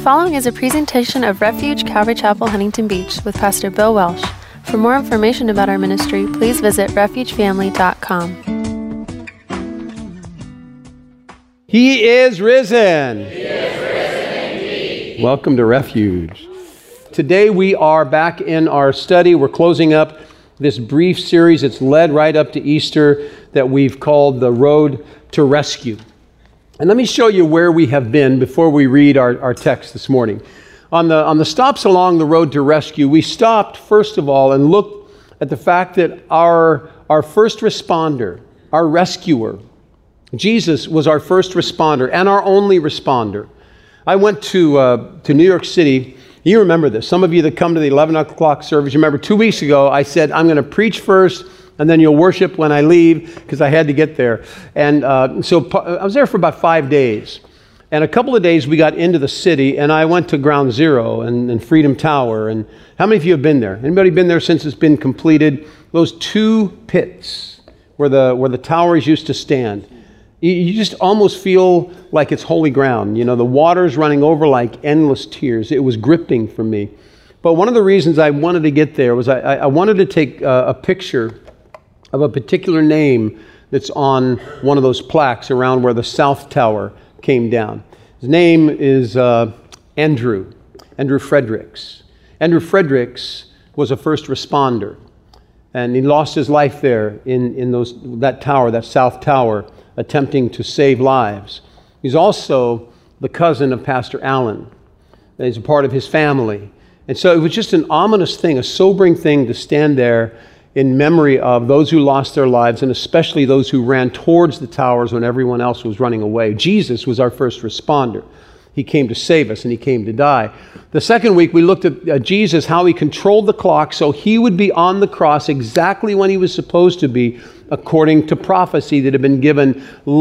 following is a presentation of Refuge Calvary Chapel, Huntington Beach with Pastor Bill Welsh. For more information about our ministry, please visit refugefamily.com. He is risen. He is risen indeed. Welcome to Refuge. Today we are back in our study. We're closing up this brief series. It's led right up to Easter that we've called The Road to Rescue. And let me show you where we have been before we read our text this morning. On the stops along the road to rescue, we stopped, first of all, and looked at the fact that our first responder, our rescuer, Jesus was our first responder and our only responder. I went to New York City. You remember this. Some of you that come to the 11 o'clock service, you remember 2 weeks ago, I said, I'm going to preach first, and then you'll worship when I leave, because I had to get there. And so I was there for about 5 days. And a couple of days we got into the city, and I went to Ground Zero and Freedom Tower. And how many of you have been there? Anybody been there since it's been completed? Those two pits where the towers used to stand. You just almost feel like it's holy ground. You know, the water's running over like endless tears. It was gripping for me. But one of the reasons I wanted to get there was I wanted to take a picture of a particular name that's on one of those plaques around where the South Tower came down. His name is Andrew Fredericks. Andrew Fredericks was a first responder, and he lost his life there in that tower, that South Tower, attempting to save lives. He's also the cousin of Pastor Allen. He's a part of his family. And so it was just an ominous thing, a sobering thing to stand there in memory of those who lost their lives, and especially those who ran towards the towers when everyone else was running away. Jesus was our first responder. He came to save us, and he came to die. The second week, we looked at Jesus, how he controlled the clock so he would be on the cross exactly when he was supposed to be, according to prophecy that had been given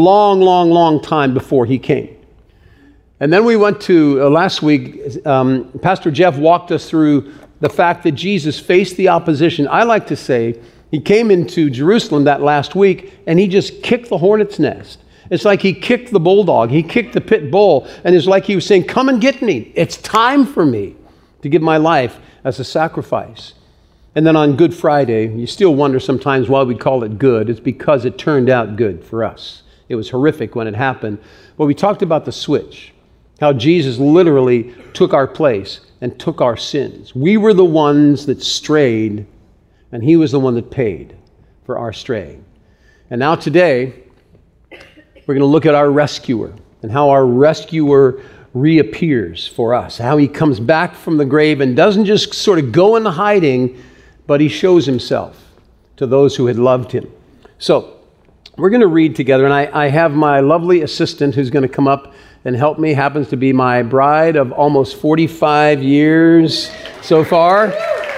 long time before he came. And then we went to, last week, Pastor Jeff walked us through the fact that Jesus faced the opposition. I like to say he came into Jerusalem that last week and he just kicked the hornet's nest. It's like he kicked the bulldog. He kicked the pit bull, and it's like he was saying, come and get me. It's time for me to give my life as a sacrifice. And then on Good Friday, you still wonder sometimes why we call it good. It's because it turned out good for us. It was horrific when it happened. But we talked about the switch, how Jesus literally took our place and took our sins. We were the ones that strayed, and he was the one that paid for our straying. And now today, we're going to look at our rescuer and how our rescuer reappears for us, how he comes back from the grave and doesn't just sort of go into hiding, but he shows himself to those who had loved him. So we're going to read together, and I have my lovely assistant who's going to come up and help me, happens to be my bride of almost 45 years so far.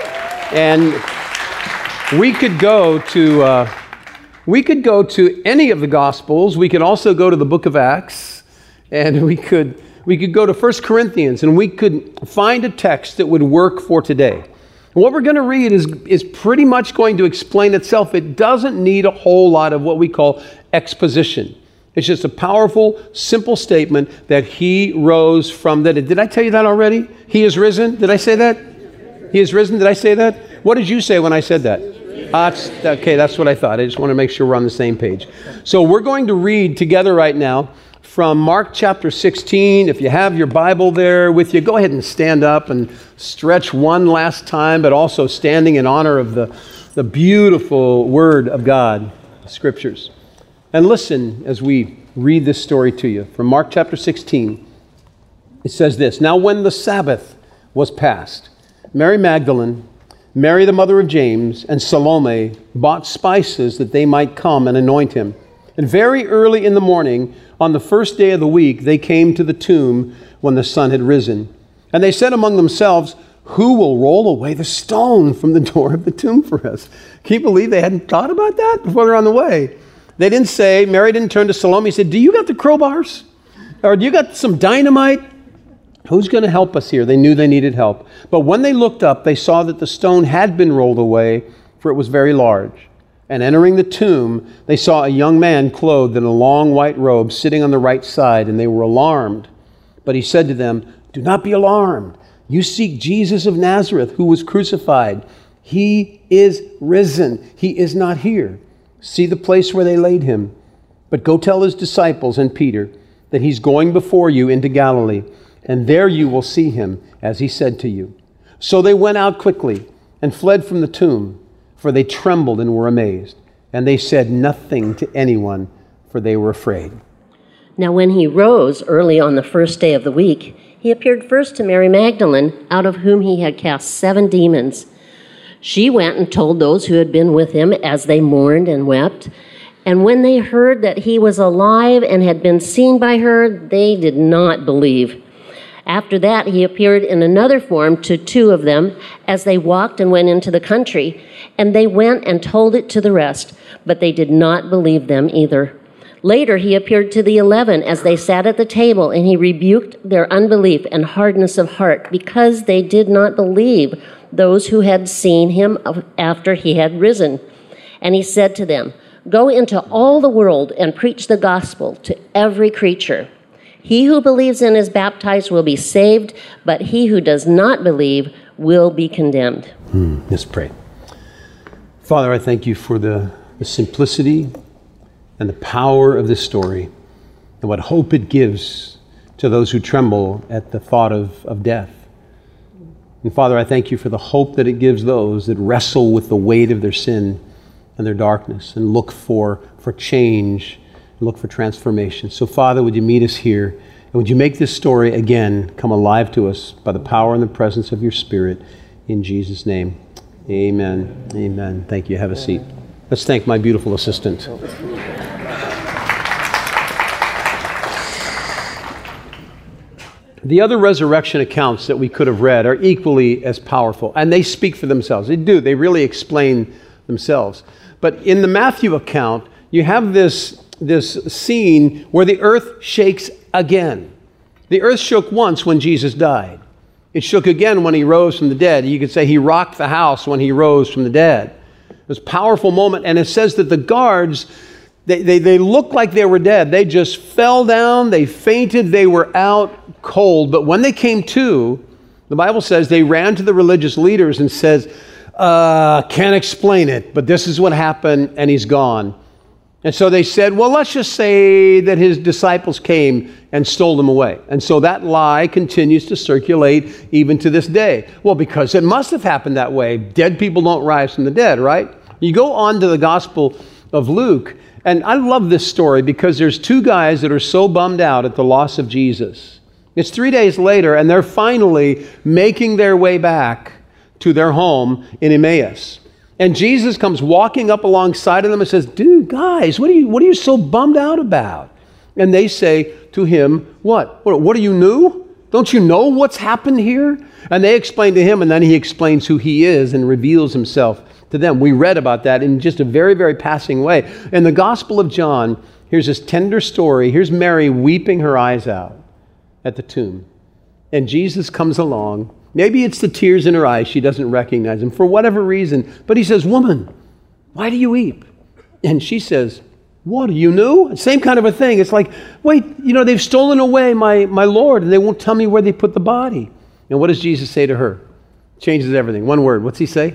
And we could go to any of the Gospels. We could also go to the book of Acts, and we could go to 1 Corinthians, and we could find a text that would work for today. And what we're going to read is pretty much going to explain itself. It doesn't need a whole lot of what we call exposition. It's just a powerful, simple statement that he rose from the dead. Did I tell you that already? He is risen. Did I say that? He is risen. Did I say that? What did you say when I said that? Okay, that's what I thought. I just want to make sure we're on the same page. So we're going to read together right now from Mark chapter 16. If you have your Bible there with you, go ahead and stand up and stretch one last time, but also standing in honor of the beautiful Word of God, Scriptures. And listen as we read this story to you. From Mark chapter 16, it says this: Now when the Sabbath was past, Mary Magdalene, Mary the mother of James, and Salome bought spices that they might come and anoint him. And very early in the morning, on the first day of the week, they came to the tomb when the sun had risen. And they said among themselves, who will roll away the stone from the door of the tomb for us? Can you believe they hadn't thought about that before they're on the way? They didn't say, Mary didn't turn to Salome and say, do you got the crowbars? Or do you got some dynamite? Who's going to help us here? They knew they needed help. But when they looked up, they saw that the stone had been rolled away, for it was very large. And entering the tomb, they saw a young man clothed in a long white robe sitting on the right side, and they were alarmed. But he said to them, Do not be alarmed. You seek Jesus of Nazareth, who was crucified. He is risen. He is not here. See the place where they laid him. But go tell his disciples and Peter that he's going before you into Galilee, and there you will see him, as he said to you." So they went out quickly and fled from the tomb, for they trembled and were amazed. And they said nothing to anyone, for they were afraid. Now when he rose early on the first day of the week, he appeared first to Mary Magdalene, out of whom he had cast 7 demons. She went and told those who had been with him as they mourned and wept. And when they heard that he was alive and had been seen by her, they did not believe. After that, he appeared in another form to 2 of them as they walked and went into the country. And they went and told it to the rest, but they did not believe them either. Later, he appeared to the 11 as they sat at the table, and he rebuked their unbelief and hardness of heart because they did not believe those who had seen him after he had risen. And he said to them, "Go into all the world and preach the gospel to every creature. He who believes and is baptized will be saved, but he who does not believe will be condemned." Let's pray. Father, I thank you for the simplicity and the power of this story and what hope it gives to those who tremble at the thought of death. And Father, I thank you for the hope that it gives those that wrestle with the weight of their sin and their darkness and look for change, and look for transformation. So Father, would you meet us here, and would you make this story again come alive to us by the power and the presence of your Spirit, in Jesus' name. Amen. Amen. Thank you. Have a seat. Let's thank my beautiful assistant. The other resurrection accounts that we could have read are equally as powerful, and they speak for themselves. They do. They really explain themselves. But in the Matthew account, you have this scene where the earth shakes again. The earth shook once when Jesus died. It shook again when he rose from the dead. You could say he rocked the house when he rose from the dead. It was a powerful moment, and it says that the guards, they looked like they were dead. They just fell down, they fainted, they were out cold. But when they came to, the Bible says they ran to the religious leaders and says, "Can't explain it, but this is what happened, and he's gone." And so they said, well, let's just say that his disciples came and stole him away. And so that lie continues to circulate even to this day. Well, because it must have happened that way. Dead people don't rise from the dead, right? You go on to the Gospel of Luke, and I love this story because there's 2 guys that are so bummed out at the loss of Jesus. It's 3 days later, and they're finally making their way back to their home in Emmaus. And Jesus comes walking up alongside of them and says, "Dude, guys, what are you so bummed out about?" And they say to him, What are you new? Don't you know what's happened here?" And they explain to him, and then he explains who he is and reveals himself to them. We read about that in just a very, very passing way. In the Gospel of John, here's this tender story. Here's Mary weeping her eyes out at the tomb. And Jesus comes along. Maybe it's the tears in her eyes. She doesn't recognize him for whatever reason. But he says, "Woman, why do you weep?" And she says, "What, are you new?" Same kind of a thing. It's like, wait, they've stolen away my Lord, and they won't tell me where they put the body. And what does Jesus say to her? Changes everything. One word. What's he say?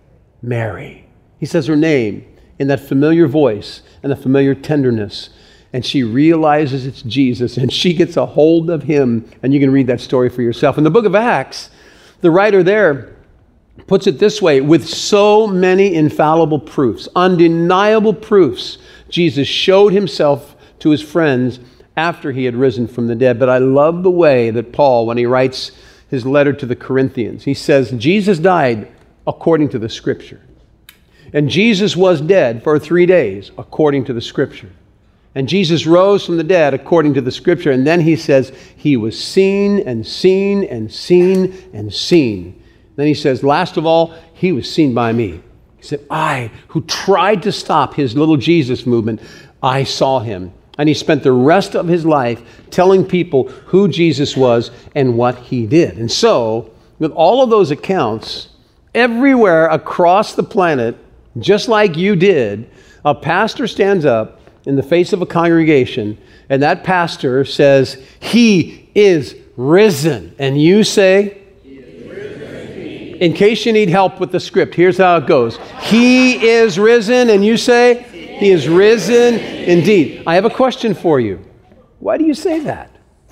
Mary. He says her name in that familiar voice and the familiar tenderness. And she realizes it's Jesus, and she gets a hold of him. And you can read that story for yourself. In the book of Acts, the writer there puts it this way: with so many infallible proofs, undeniable proofs, Jesus showed himself to his friends after he had risen from the dead. But I love the way that Paul, when he writes his letter to the Corinthians, he says, Jesus died according to the Scripture. And Jesus was dead for 3 days according to the Scripture. And Jesus rose from the dead according to the Scripture. And then he says, he was seen and seen and seen and seen. Then he says, last of all, he was seen by me. He said, I, who tried to stop his little Jesus movement, I saw him. And he spent the rest of his life telling people who Jesus was and what he did. And so, with all of those accounts, everywhere across the planet, just like you did, a pastor stands up in the face of a congregation, and that pastor says, he is risen. And you say? In case you need help with the script, here's how it goes. He is risen, and you say? He is risen indeed. I have a question for you. Why do you say that?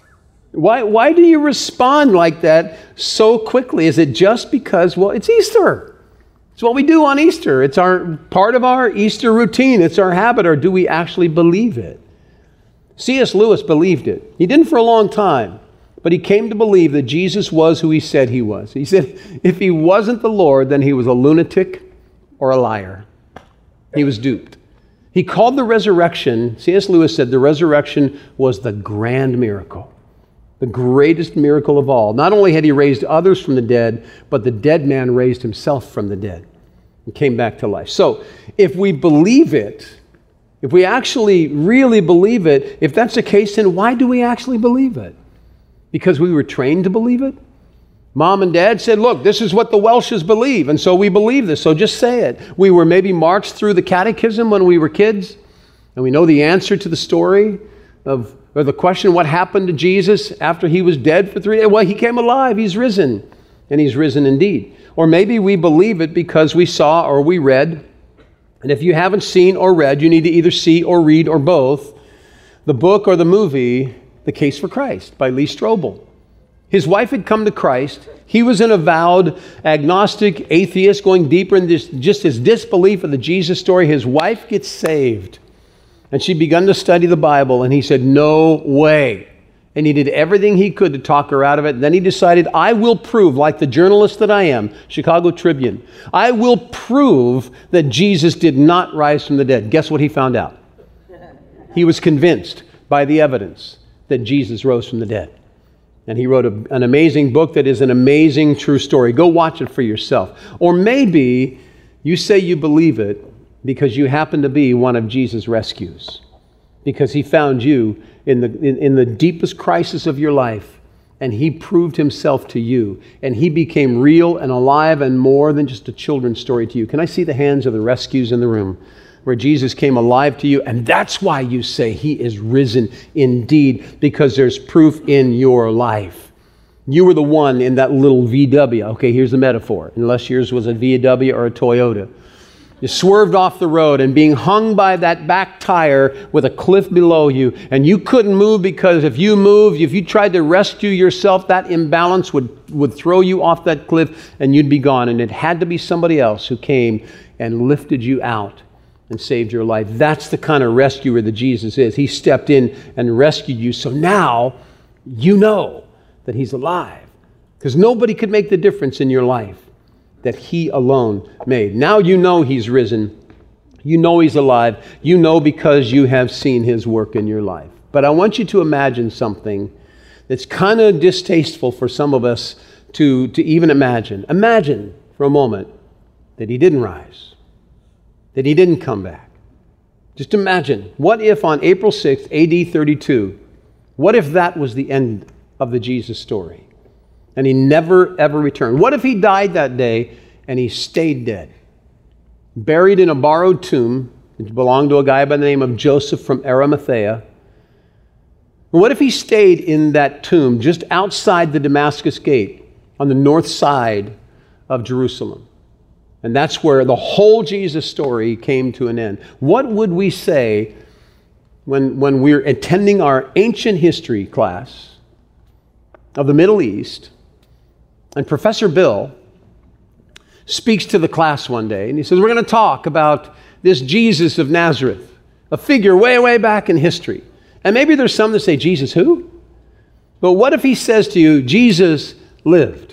Why do you respond like that so quickly? Is it just because, well, it's Easter? It's what we do on Easter. It's part of our Easter routine. It's our habit, or do we actually believe it? C.S. Lewis believed it. He didn't for a long time. But he came to believe that Jesus was who he said he was. He said if he wasn't the Lord, then he was a lunatic or a liar. He was duped. He called the resurrection, C.S. Lewis said the resurrection was the grand miracle, the greatest miracle of all. Not only had he raised others from the dead, but the dead man raised himself from the dead and came back to life. So if we believe it, if we actually really believe it, if that's the case, then why do we actually believe it? Because we were trained to believe it? Mom and Dad said, look, this is what the Welshes believe, and so we believe this, so just say it. We were maybe marched through the catechism when we were kids, and we know the answer to the story or the question, what happened to Jesus after he was dead for 3 days? Well, he came alive, he's risen, and he's risen indeed. Or maybe we believe it because we saw or we read, and if you haven't seen or read, you need to either see or read or both, the book or the movie, The Case for Christ by Lee Strobel. His wife had come to Christ. He was an avowed agnostic atheist, going deeper in just his disbelief of the Jesus story. His wife gets saved, and she began to study the Bible, and he said, no way. And he did everything he could to talk her out of it. And then he decided, I will prove, like the journalist that I am, Chicago Tribune, I will prove that Jesus did not rise from the dead. Guess what he found out? He was convinced by the evidence that Jesus rose from the dead. And he wrote an amazing book that is an amazing true story. Go watch it for yourself. Or maybe you say you believe it because you happen to be one of Jesus' rescues. Because he found you in the deepest crisis of your life, and he proved himself to you, and he became real and alive and more than just a children's story to you. Can I see the hands of the rescues in the room? Where Jesus came alive to you, and that's why you say he is risen indeed, because there's proof in your life. You were the one in that little VW. Okay, here's the metaphor, unless yours was a VW or a Toyota. You swerved off the road and being hung by that back tire with a cliff below you, and you couldn't move because if you moved, if you tried to rescue yourself, that imbalance would throw you off that cliff and you'd be gone. And it had to be somebody else who came and lifted you out and saved your life. That's the kind of rescuer that Jesus is. He stepped in and rescued you. So now you know that he's alive, because nobody could make the difference in your life that he alone made. Now you know he's risen. You know he's alive. You know because you have seen his work in your life. But I want you to imagine something that's kind of distasteful for some of us to even imagine. Imagine for a moment that he didn't rise, that he didn't come back. Just imagine, what if on April 6th, AD 32, what if that was the end of the Jesus story? And he never, ever returned. What if he died that day and he stayed dead? Buried in a borrowed tomb, which belonged to a guy by the name of Joseph from Arimathea. What if he stayed in that tomb just outside the Damascus Gate on the north side of Jerusalem? And that's where the whole Jesus story came to an end. What would we say when we're attending our ancient history class of the Middle East, and Professor Bill speaks to the class one day, and he says, we're going to talk about this Jesus of Nazareth, a figure way, way back in history. And maybe there's some that say, Jesus who? But what if he says to you, Jesus lived?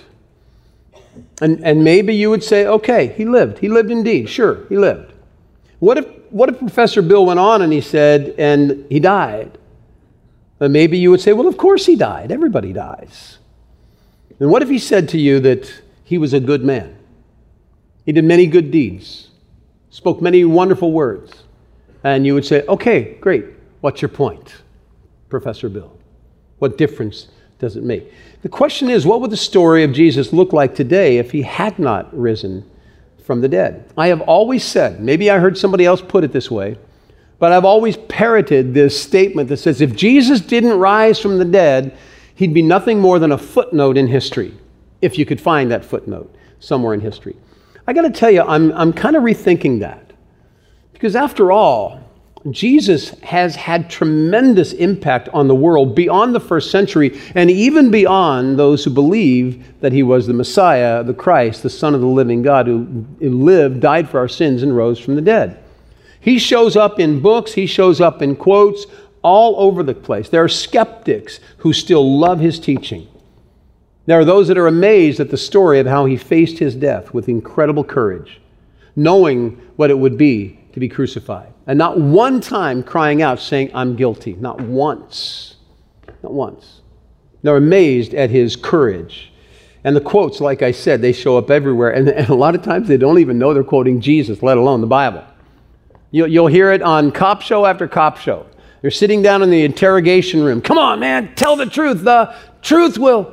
And maybe you would say, okay, he lived. He lived indeed. Sure, he lived. What if Professor Bill went on and he said, and he died? And maybe you would say, well, of course he died. Everybody dies. And what if he said to you that he was a good man? He did many good deeds, spoke many wonderful words. And you would say, okay, great. What's your point, Professor Bill? What difference does it make? The question is, what would the story of Jesus look like today if he had not risen from the dead? I have always said, maybe I heard somebody else put it this way, but I've always parroted this statement that says, if Jesus didn't rise from the dead, He'd be nothing more than a footnote in history, if you could find that footnote somewhere in history. I got to tell you, I'm kind of rethinking that. Because after all, Jesus has had tremendous impact on the world beyond the first century and even beyond those who believe that he was the Messiah, the Christ, the Son of the living God who lived, died for our sins, and rose from the dead. He shows up in books, he shows up in quotes all over the place. There are skeptics who still love his teaching. There are those that are amazed at the story of how he faced his death with incredible courage, knowing what it would be to be crucified. And not one time crying out saying, I'm guilty. Not once. Not once. They're amazed at his courage. And the quotes, like I said, they show up everywhere. And a lot of times they don't even know they're quoting Jesus, let alone the Bible. You'll hear it on cop show after cop show. They're sitting down in the interrogation room. Come on, man, tell the truth. The truth will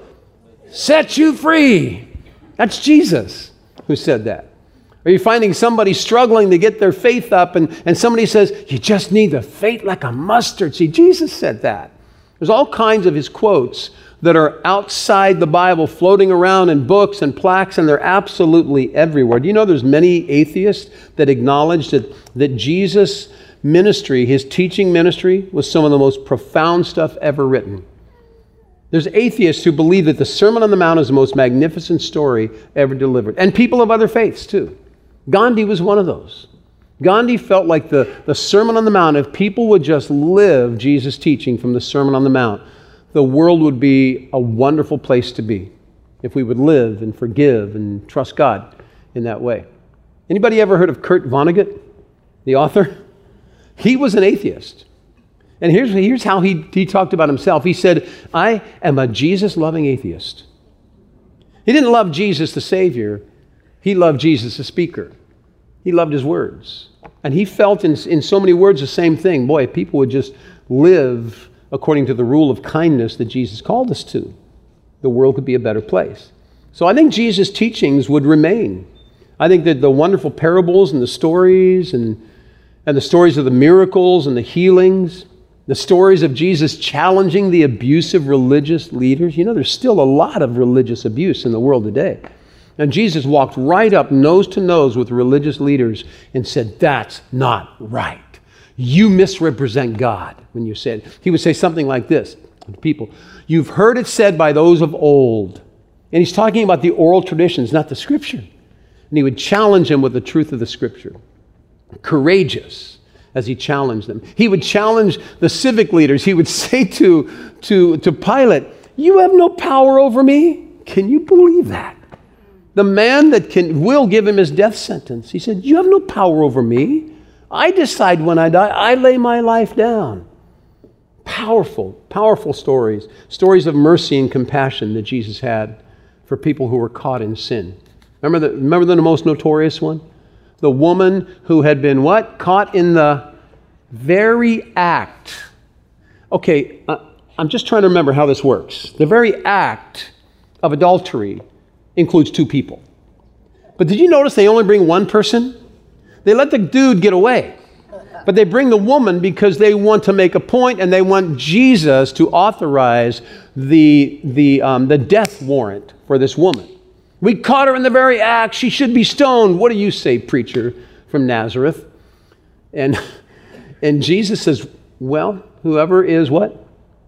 set you free. That's Jesus who said that. Are you finding somebody struggling to get their faith up and somebody says, you just need the faith like a mustard seed? Jesus said that. There's all kinds of his quotes that are outside the Bible floating around in books and plaques, and they're absolutely everywhere. Do you know there's many atheists that acknowledge that Jesus' ministry, his teaching ministry, was some of the most profound stuff ever written? There's atheists who believe that the Sermon on the Mount is the most magnificent story ever delivered. And people of other faiths, too. Gandhi was one of those. Gandhi felt like the Sermon on the Mount, if people would just live Jesus' teaching from the Sermon on the Mount, the world would be a wonderful place to be if we would live and forgive and trust God in that way. Anybody ever heard of Kurt Vonnegut, the author? He was an atheist. And here's how he talked about himself. He said, I am a Jesus-loving atheist. He didn't love Jesus the Savior. He loved Jesus the speaker. He loved his words. And he felt in so many words the same thing. Boy, if people would just live according to the rule of kindness that Jesus called us to, the world could be a better place. So I think Jesus' teachings would remain. I think that the wonderful parables and the stories and the stories of the miracles and the healings, the stories of Jesus challenging the abusive religious leaders. You know, there's still a lot of religious abuse in the world today. And Jesus walked right up nose to nose with religious leaders and said, that's not right. You misrepresent God when you said. He would say something like this to people. You've heard it said by those of old. And he's talking about the oral traditions, not the Scripture. And he would challenge them with the truth of the Scripture. Courageous as he challenged them. He would challenge the civic leaders. He would say to Pilate, you have no power over me. Can you believe that? The man that will give him his death sentence. He said, you have no power over me. I decide when I die. I lay my life down. Powerful, powerful stories. Stories of mercy and compassion that Jesus had for people who were caught in sin. Remember the most notorious one? The woman who had been what? Caught in the very act. Okay, I'm just trying to remember how this works. The very act of adultery includes two people. But did you notice they only bring one person? They let the dude get away. But they bring the woman because they want to make a point and they want Jesus to authorize the death warrant for this woman. We caught her in the very act. She should be stoned. What do you say, preacher from Nazareth? And Jesus says, well, whoever is what?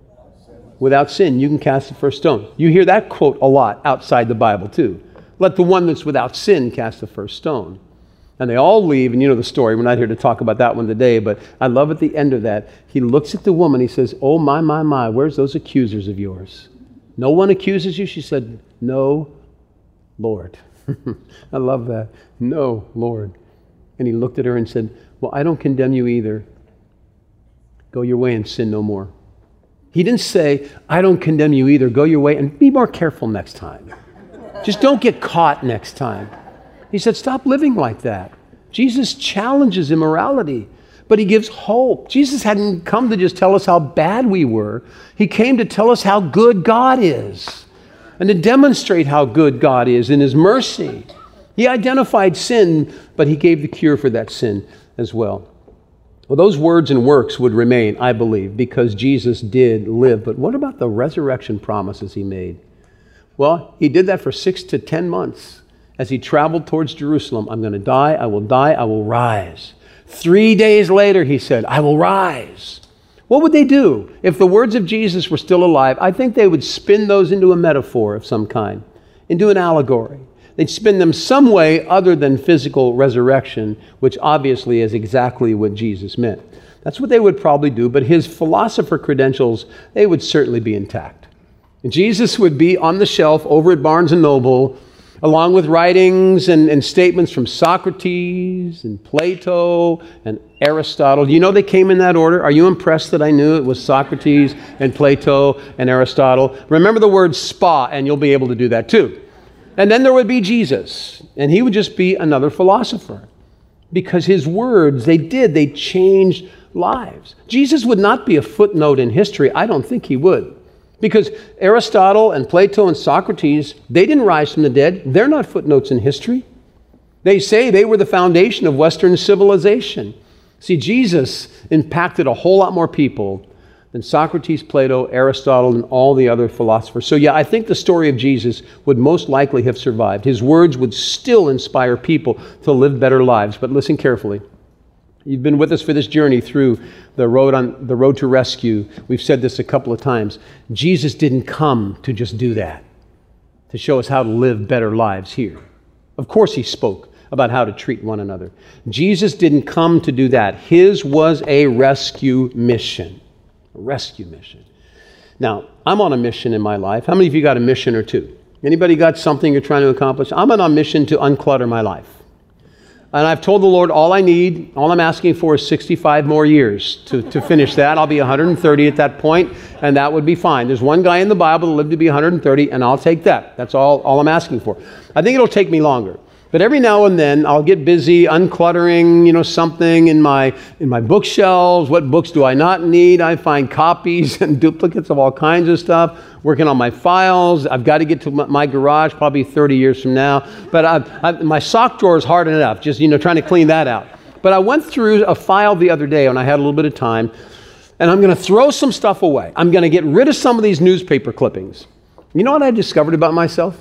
Without sin, you can cast the first stone. You hear that quote a lot outside the Bible too. Let the one that's without sin cast the first stone. And they all leave, and you know the story. We're not here to talk about that one today, but I love at the end of that, he looks at the woman, he says, oh my, where's those accusers of yours? No one accuses you? She said, no, Lord. I love that. No, Lord. And he looked at her and said, well, I don't condemn you either. Go your way and sin no more. He didn't say, I don't condemn you either. Go your way and be more careful next time. Just don't get caught next time. He said, stop living like that. Jesus challenges immorality, but he gives hope. Jesus hadn't come to just tell us how bad we were. He came to tell us how good God is and to demonstrate how good God is in his mercy. He identified sin, but he gave the cure for that sin as well. Well, those words and works would remain, I believe, because Jesus did live. But what about the resurrection promises he made? Well, he did that for 6 to 10 months as he traveled towards Jerusalem. I'm going to die, I will rise. 3 days later, he said, I will rise. What would they do if the words of Jesus were still alive? I think they would spin those into a metaphor of some kind, into an allegory. They'd spin them some way other than physical resurrection, which obviously is exactly what Jesus meant. That's what they would probably do, but his philosopher credentials, they would certainly be intact. And Jesus would be on the shelf over at Barnes & Noble, along with writings and statements from Socrates and Plato and Aristotle. Do you know they came in that order? Are you impressed that I knew it was Socrates and Plato and Aristotle? Remember the word spa, and you'll be able to do that too. And then there would be Jesus, and he would just be another philosopher. Because his words, they changed lives. Jesus would not be a footnote in history. I don't think he would. Because Aristotle and Plato and Socrates, they didn't rise from the dead. They're not footnotes in history. They say they were the foundation of Western civilization. See, Jesus impacted a whole lot more people than Socrates, Plato, Aristotle, and all the other philosophers. So yeah, I think the story of Jesus would most likely have survived. His words would still inspire people to live better lives. But listen carefully. You've been with us for this journey through the road to rescue. We've said this a couple of times. Jesus didn't come to just do that, to show us how to live better lives here. Of course he spoke about how to treat one another. Jesus didn't come to do that. His was a rescue mission. A rescue mission. Now, I'm on a mission in my life. How many of you got a mission or two? Anybody got something you're trying to accomplish? I'm on a mission to unclutter my life. And I've told the Lord all I'm asking for is 65 more years to finish that. I'll be 130 at that point, and that would be fine. There's one guy in the Bible that lived to be 130, and I'll take that. That's all I'm asking for. I think it'll take me longer. But every now and then, I'll get busy uncluttering, something in my bookshelves. What books do I not need? I find copies and duplicates of all kinds of stuff. Working on my files. I've got to get to my garage probably 30 years from now. But my sock drawer is hard enough, just, trying to clean that out. But I went through a file the other day when I had a little bit of time, and I'm going to throw some stuff away. I'm going to get rid of some of these newspaper clippings. You know what I discovered about myself?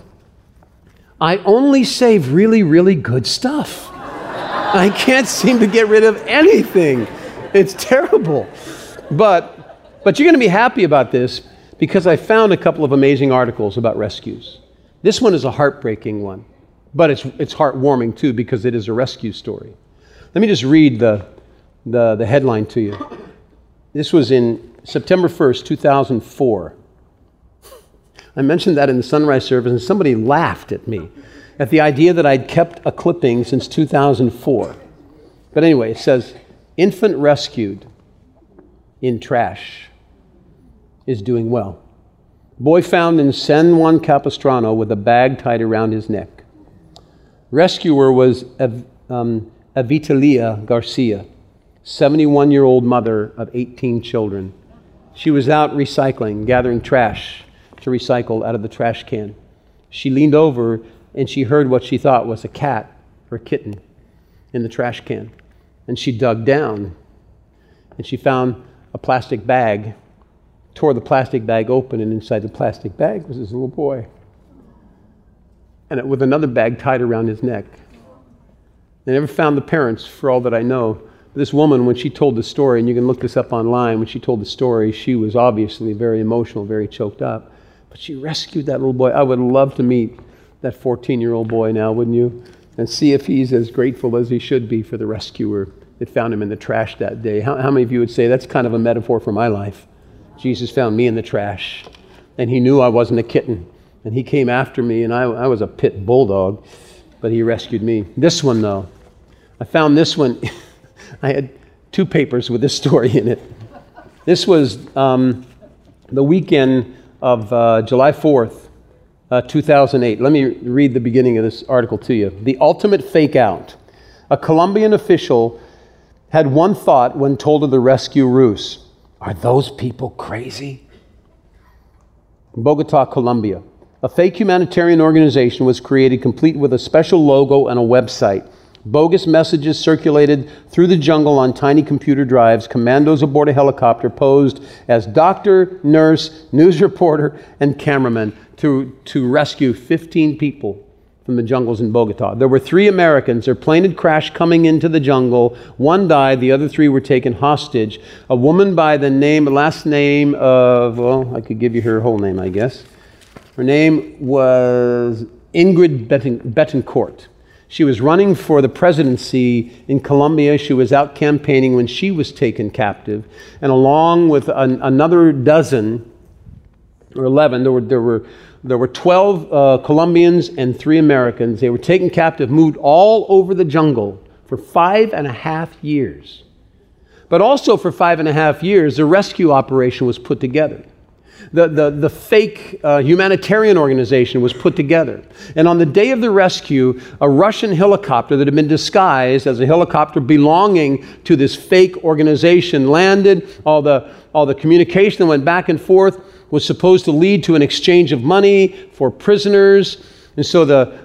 I only save really, really good stuff. I can't seem to get rid of anything. It's terrible. But you're going to be happy about this because I found a couple of amazing articles about rescues. This one is a heartbreaking one, but it's heartwarming too because it is a rescue story. Let me just read the headline to you. This was in September 1st, 2004. I mentioned that in the sunrise service, and somebody laughed at me at the idea that I'd kept a clipping since 2004. But anyway, it says, infant rescued in trash is doing well. Boy found in San Juan Capistrano with a bag tied around his neck. Rescuer was Evitalia Garcia, 71-year-old mother of 18 children. She was out recycling, gathering trash to recycle out of the trash can. She leaned over and she heard what she thought was a cat or a kitten in the trash can. And she dug down and she found a plastic bag, tore the plastic bag open, and inside the plastic bag was this little boy. And with another bag tied around his neck. They never found the parents, for all that I know. This woman, when she told the story, and you can look this up online, when she told the story, she was obviously very emotional, very choked up. But she rescued that little boy. I would love to meet that 14-year-old boy now, wouldn't you? And see if he's as grateful as he should be for the rescuer that found him in the trash that day. How many of you would say that's kind of a metaphor for my life? Jesus found me in the trash, and he knew I wasn't a kitten, and he came after me, and I was a pit bulldog, but he rescued me. This one, though, I found this one. I had 2 papers with this story in it. This was the weekend of July 4th, 2008. Let me read the beginning of this article to you. The ultimate fake out. A Colombian official had one thought when told of the rescue ruse. Are those people crazy? Bogota, Colombia. A fake humanitarian organization was created complete with a special logo and a website. Bogus messages circulated through the jungle on tiny computer drives. Commandos aboard a helicopter posed as doctor, nurse, news reporter, and cameraman to rescue 15 people from the jungles in Bogota. There were 3 Americans. Their plane had crashed coming into the jungle. 1 died. The other 3 were taken hostage. A woman by the last name of, well, I could give you her whole name, I guess. Her name was Ingrid Betancourt. She was running for the presidency in Colombia. She was out campaigning when she was taken captive. And along with another dozen, or 11, there were 12 Colombians and 3 Americans. They were taken captive, moved all over the jungle for 5.5 years. But also for 5.5 years, the rescue operation was put together. The fake humanitarian organization was put together. And on the day of the rescue, a Russian helicopter that had been disguised as a helicopter belonging to this fake organization landed. All the communication that went back and forth was supposed to lead to an exchange of money for prisoners. And so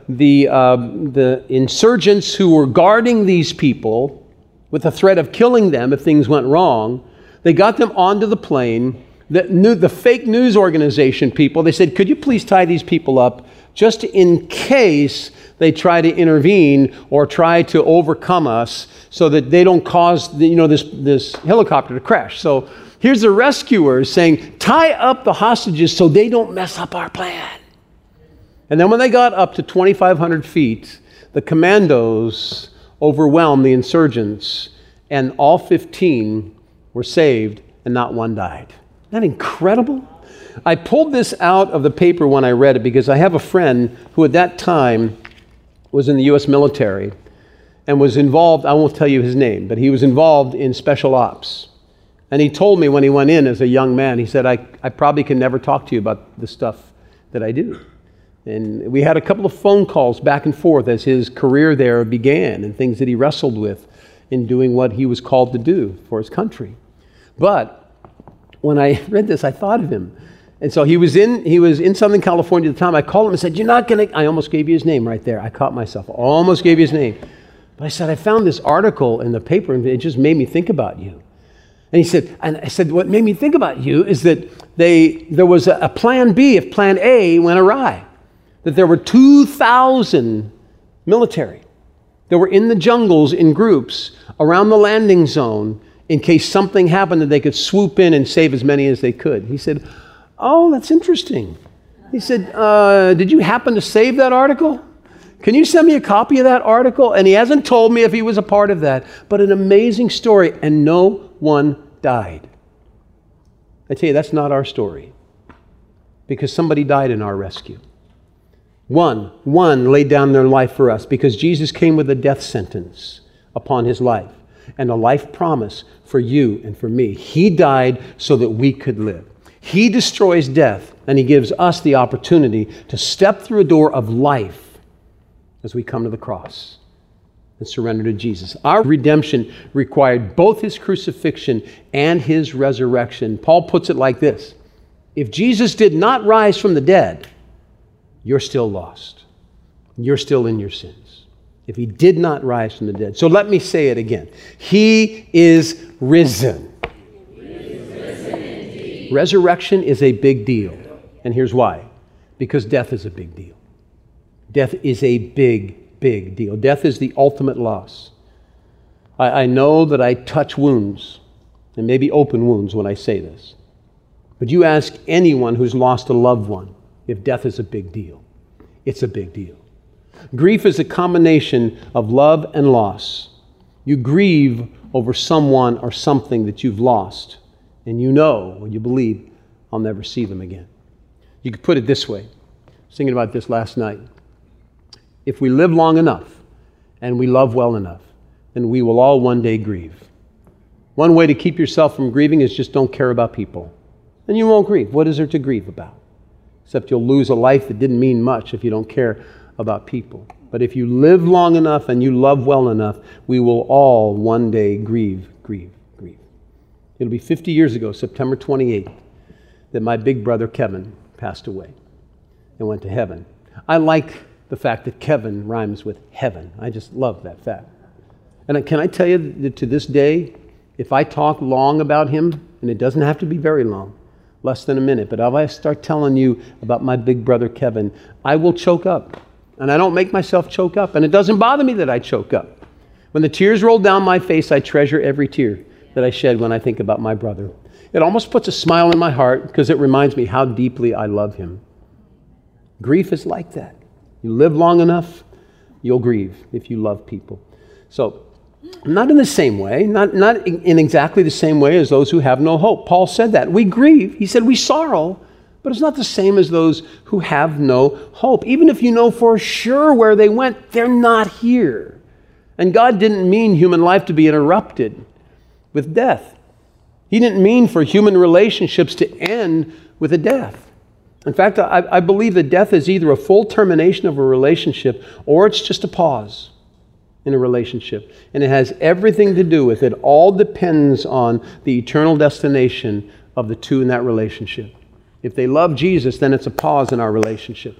the insurgents who were guarding these people with the threat of killing them if things went wrong, they got them onto the plane. The fake news organization people, they said, could you please tie these people up just in case they try to intervene or try to overcome us so that they don't cause this helicopter to crash. So here's the rescuers saying, tie up the hostages so they don't mess up our plan. And then when they got up to 2,500 feet, the commandos overwhelmed the insurgents, and all 15 were saved and not 1 died. Isn't that incredible? I pulled this out of the paper when I read it because I have a friend who at that time was in the U.S. military and was involved, I won't tell you his name, but he was involved in special ops. And he told me when he went in as a young man, he said, I probably can never talk to you about the stuff that I do. And we had a couple of phone calls back and forth as his career there began and things that he wrestled with in doing what he was called to do for his country. But when I read this, I thought of him. And so he was in Southern California at the time. I called him and said, I almost gave you his name right there. I caught myself. I almost gave you his name. But I said, I found this article in the paper and it just made me think about you. And I said, what made me think about you is that there was a plan B if plan A went awry. That there were 2,000 military that were in the jungles in groups around the landing zone in case something happened that they could swoop in and save as many as they could. He said, oh, that's interesting. He said, did you happen to save that article? Can you send me a copy of that article? And he hasn't told me if he was a part of that, but an amazing story, and no one died. I tell you, that's not our story, because somebody died in our rescue. One laid down their life for us because Jesus came with a death sentence upon his life and a life promise for you and for me. He died so that we could live. He destroys death, and he gives us the opportunity to step through a door of life as we come to the cross and surrender to Jesus. Our redemption required both his crucifixion and his resurrection. Paul puts it like this: if Jesus did not rise from the dead, you're still lost. You're still in your sins. If he did not rise from the dead. So let me say it again. He is risen. Resurrection is a big deal. And here's why. Because death is a big deal. Death is a big, big deal. Death is the ultimate loss. I know that I touch wounds, and maybe open wounds when I say this. But you ask anyone who's lost a loved one if death is a big deal. It's a big deal. Grief is a combination of love and loss. You grieve over someone or something that you've lost, and you know or you believe, I'll never see them again. You could put it this way. I was thinking about this last night. If we live long enough and we love well enough, then we will all one day grieve. One way to keep yourself from grieving is just don't care about people. And you won't grieve. What is there to grieve about? Except you'll lose a life that didn't mean much if you don't care about people. But if you live long enough and you love well enough, we will all one day grieve. It'll be 50 years ago, September 28th, that my big brother Kevin passed away and went to heaven. I like the fact that Kevin rhymes with heaven. I just love that fact. And can I tell you that to this day, if I talk long about him, and it doesn't have to be very long, less than a minute, but if I start telling you about my big brother Kevin, I will choke up. And I don't make myself choke up, and it doesn't bother me that I choke up. When the tears roll down my face, I treasure every tear that I shed when I think about my brother. It almost puts a smile in my heart because it reminds me how deeply I love him. Grief is like that. You live long enough, you'll grieve if you love people. So, not in the same way, not in exactly the same way as those who have no hope. Paul said that. We grieve. He said we sorrow, but it's not the same as those who have no hope. Even if you know for sure where they went, they're not here. And God didn't mean human life to be interrupted with death. He didn't mean for human relationships to end with a death. In fact, I believe that death is either a full termination of a relationship or it's just a pause in a relationship. And it has everything to do with it. All depends on the eternal destination of the two in that relationship. If they love Jesus, then it's a pause in our relationship.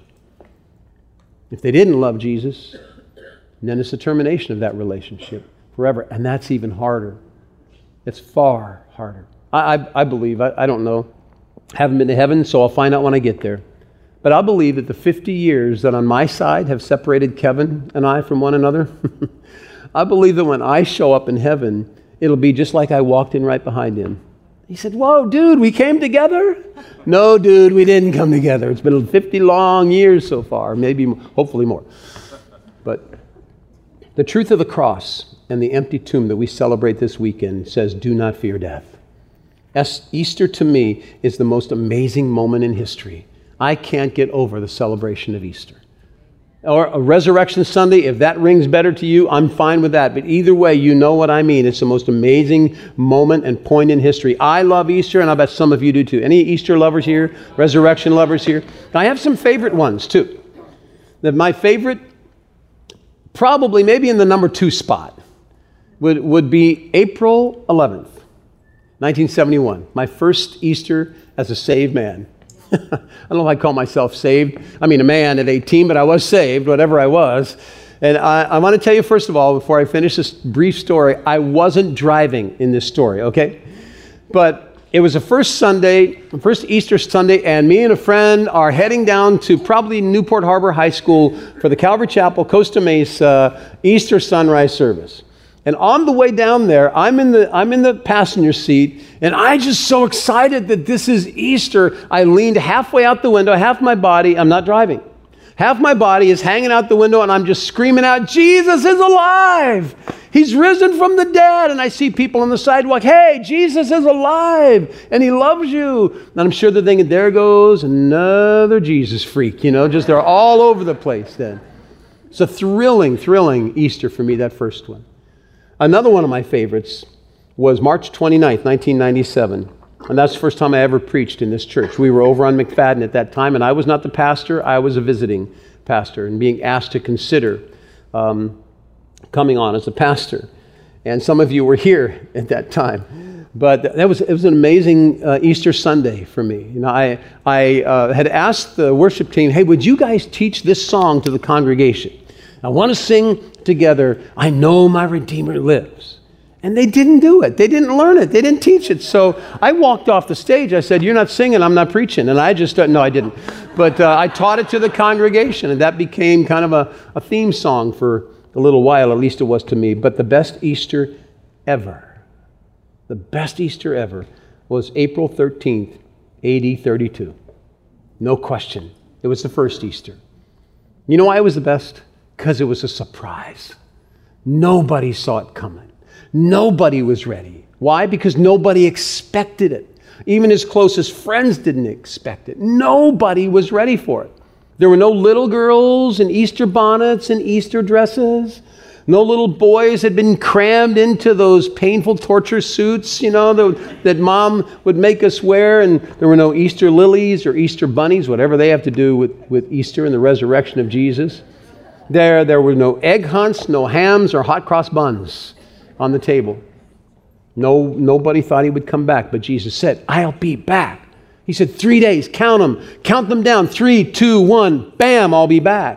If they didn't love Jesus, then it's a termination of that relationship forever. And that's even harder. It's far harder. I believe, I don't know, haven't been to heaven, so I'll find out when I get there. But I believe that the 50 years that on my side have separated Kevin and I from one another, I believe that when I show up in heaven, it'll be just like I walked in right behind him. He said, "Whoa, dude, we came together?" No, dude, we didn't come together. It's been 50 long years so far, maybe, hopefully more. But the truth of the cross and the empty tomb that we celebrate this weekend says, do not fear death. Easter to me is the most amazing moment in history. I can't get over the celebration of Easter. Or a Resurrection Sunday, if that rings better to you, I'm fine with that. But either way, you know what I mean. It's the most amazing moment and point in history. I love Easter, and I bet some of you do too. Any Easter lovers here? Resurrection lovers here? I have some favorite ones too. My favorite, probably maybe in the number 2 spot, would be April 11th, 1971. My first Easter as a saved man. I don't know if I call myself saved. I mean, a man at 18, but I was saved, whatever I was. And I want to tell you, first of all, before I finish this brief story, I wasn't driving in this story, okay? But it was the first Easter Sunday, and me and a friend are heading down to probably Newport Harbor High School for the Calvary Chapel, Costa Mesa Easter sunrise service. And on the way down there, I'm in the passenger seat, and I'm just so excited that this is Easter. I leaned halfway out the window, half my body, I'm not driving. Half my body is hanging out the window, and I'm just screaming out, "Jesus is alive! He's risen from the dead!" And I see people on the sidewalk, "Hey, Jesus is alive, and he loves you." And I'm sure they're thinking, there goes another Jesus freak, just they're all over the place then. It's a thrilling Easter for me, that first one. Another one of my favorites was March 29th, 1997. And that's the first time I ever preached in this church. We were over on McFadden at that time, and I was not the pastor. I was a visiting pastor and being asked to consider coming on as a pastor. And some of you were here at that time. But it was an amazing Easter Sunday for me. I had asked the worship team, "Hey, would you guys teach this song to the congregation? I want to sing together, 'I Know My Redeemer Lives.'" And they didn't do it. They didn't learn it. They didn't teach it. So I walked off the stage. I said, "You're not singing, I'm not preaching." And I just, no, I didn't. But I taught it to the congregation, and that became kind of a theme song for a little while, at least it was to me. But the best Easter ever was April 13th, AD 32. No question. It was the first Easter. You know why it was the best? Because it was a surprise. Nobody saw it coming. Nobody was ready. Why? Because nobody expected it. Even his closest friends didn't expect it. Nobody was ready for it. There were no little girls in Easter bonnets and Easter dresses. No little boys had been crammed into those painful torture suits, that mom would make us wear. And there were no Easter lilies or Easter bunnies, whatever they have to do with Easter and the resurrection of Jesus. There were no egg hunts, no hams or hot cross buns on the table. Nobody thought he would come back, but Jesus said, "I'll be back." He said, 3 days, count them down, 3, 2, 1, bam, I'll be back.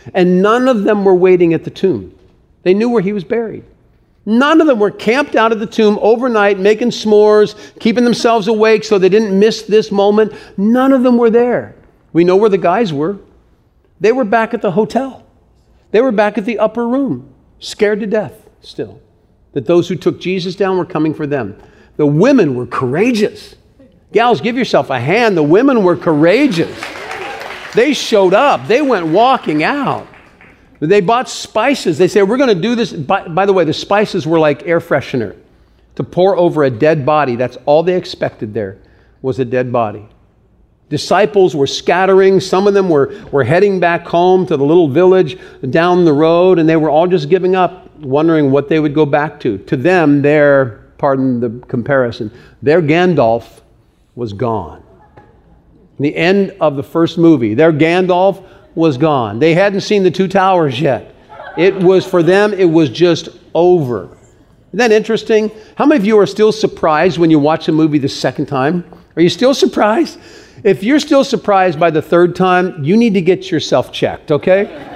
And none of them were waiting at the tomb. They knew where he was buried. None of them were camped out at the tomb overnight, making s'mores, keeping themselves awake so they didn't miss this moment. None of them were there. We know where the guys were. They were back at the hotel. They were back at the upper room, scared to death still, that those who took Jesus down were coming for them. The women were courageous. Gals, give yourself a hand. The women were courageous. They showed up. They went walking out. They bought spices. They said, we're going to do this. By the way, the spices were like air freshener to pour over a dead body. That's all they expected there was a dead body. Disciples were scattering. Some of them were heading back home to the little village down the road, and they were all just giving up, wondering what they would go back to. To them, pardon the comparison, their Gandalf was gone. The end of the first movie, their Gandalf was gone. They hadn't seen the Two Towers yet. It was, for them, it was just over. Isn't that interesting? How many of you are still surprised when you watch a movie the second time? Are you still surprised? If you're still surprised by the third time, you need to get yourself checked, okay?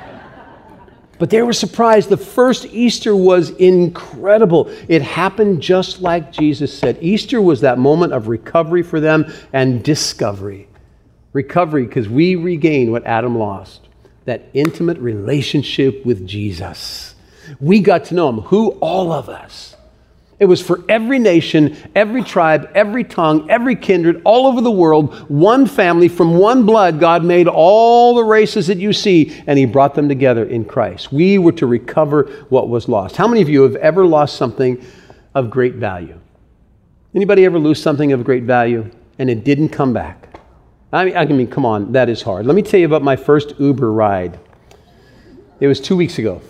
But they were surprised. The first Easter was incredible. It happened just like Jesus said. Easter was that moment of recovery for them and discovery. Recovery because we regained what Adam lost, that intimate relationship with Jesus. We got to know him, who all of us. It was for every nation, every tribe, every tongue, every kindred, all over the world, one family from one blood. God made all the races that you see, and he brought them together in Christ. We were to recover what was lost. How many of you have ever lost something of great value? Anybody ever lose something of great value and it didn't come back? I mean, come on, that is hard. Let me tell you about my first Uber ride. It was 2 weeks ago.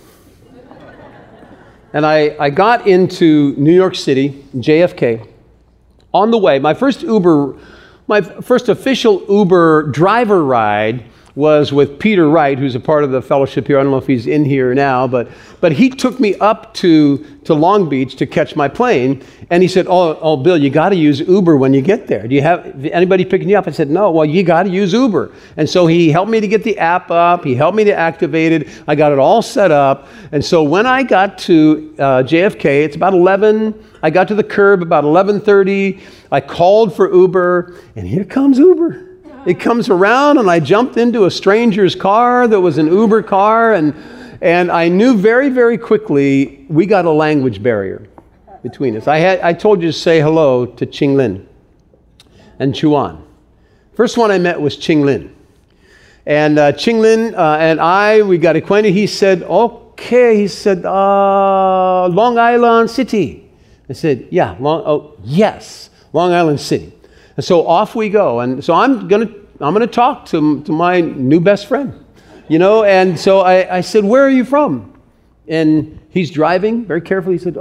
And I got into New York City, JFK. On the way, my first official Uber driver ride was with Peter Wright, who's a part of the fellowship here. I don't know if he's in here now, but he took me up to Long Beach to catch my plane. And he said, oh, Bill, you got to use Uber when you get there. Do you have anybody picking you up? I said, no, well, you got to use Uber. And so he helped me to get the app up. He helped me to activate it. I got it all set up. And so when I got to JFK, it's about 11. I got to the curb about 11:30. I called for Uber, and here comes Uber. It comes around, and I jumped into a stranger's car that was an Uber car, and I knew very, very quickly we got a language barrier between us. I told you to say hello to Ching Lin and Chuan. First one I met was Ching Lin. And Ching Lin and we got acquainted. He said, okay. He said, Long Island City. I said, yeah, yes, Long Island City. And so off we go. And so I'm gonna talk to my new best friend, And so I said, where are you from? And he's driving very carefully. He said,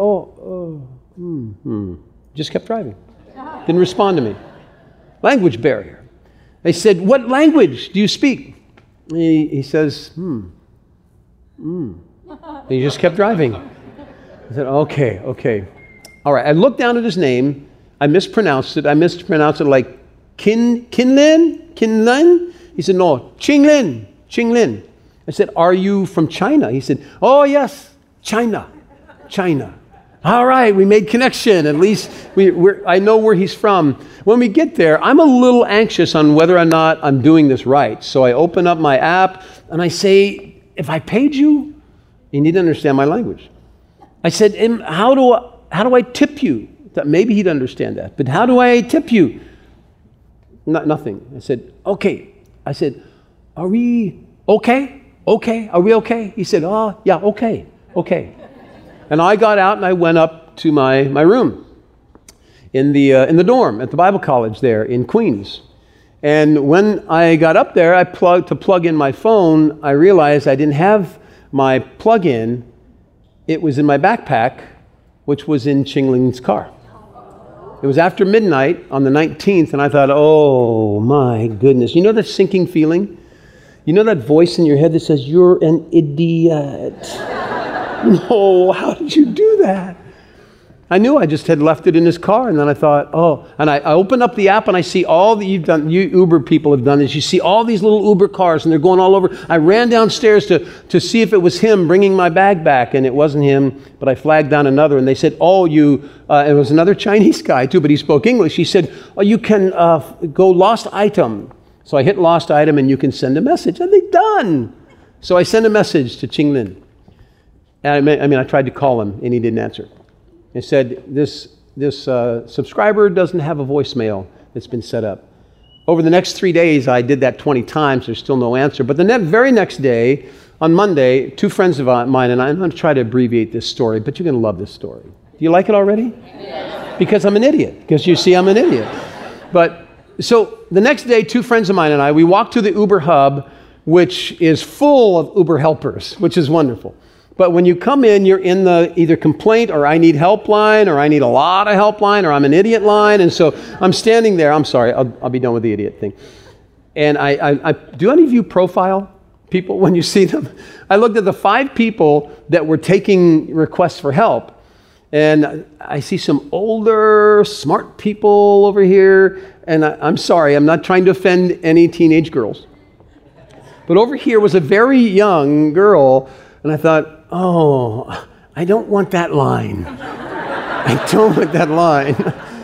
just kept driving. Didn't respond to me. Language barrier. I said, what language do you speak? He says, And he just kept driving. I said, okay. All right. I looked down at his name. I mispronounced it. Like Kinlin? He said, no, Ching Lin. I said, are you from China? He said, oh, yes, China. All right, we made connection. At least I know where he's from. When we get there, I'm a little anxious on whether or not I'm doing this right. So I open up my app and I say, if I paid you, you need to understand my language. I said, how do I tip you? Maybe he'd understand that. But how do I tip you? Nothing. I said, okay. I said, are we okay? Okay. Are we okay? He said, oh, yeah, okay. And I got out and I went up to my room in the dorm at the Bible college there in Queens. And when I got up there, to plug in my phone, I realized I didn't have my plug-in. It was in my backpack, which was in Ching Lin's car. It was after midnight on the 19th, and I thought, oh my goodness. You know that sinking feeling? You know that voice in your head that says, you're an idiot. No, how did you do that? I knew I just had left it in his car, and then I thought, oh, and I opened up the app and I see all that you Uber people have done is you see all these little Uber cars and they're going all over. I ran downstairs to see if it was him bringing my bag back, and it wasn't him, but I flagged down another, and they said, oh, it was another Chinese guy too, but he spoke English. He said, oh, you can go lost item. So I hit lost item and you can send a message. And they're done. So I sent a message to Ching Lin. And I tried to call him and he didn't answer. He said, this subscriber doesn't have a voicemail that's been set up. Over the next 3 days, I did that 20 times. There's still no answer. But the very next day, on Monday, two friends of mine, and I'm going to try to abbreviate this story, but you're going to love this story. Do you like it already? Yes. Because I'm an idiot. Because you see, I'm an idiot. But so the next day, two friends of mine and I, we walked to the Uber hub, which is full of Uber helpers, which is wonderful. But when you come in, you're in the either complaint or I need help line or I need a lot of help line or I'm an idiot line. And so I'm standing there. I'm sorry. I'll be done with the idiot thing. And I do any of you profile people when you see them? I looked at the 5 people that were taking requests for help. And I see some older, smart people over here. And I'm sorry. I'm not trying to offend any teenage girls. But over here was a very young girl. And I thought, oh, I don't want that line. I don't want that line.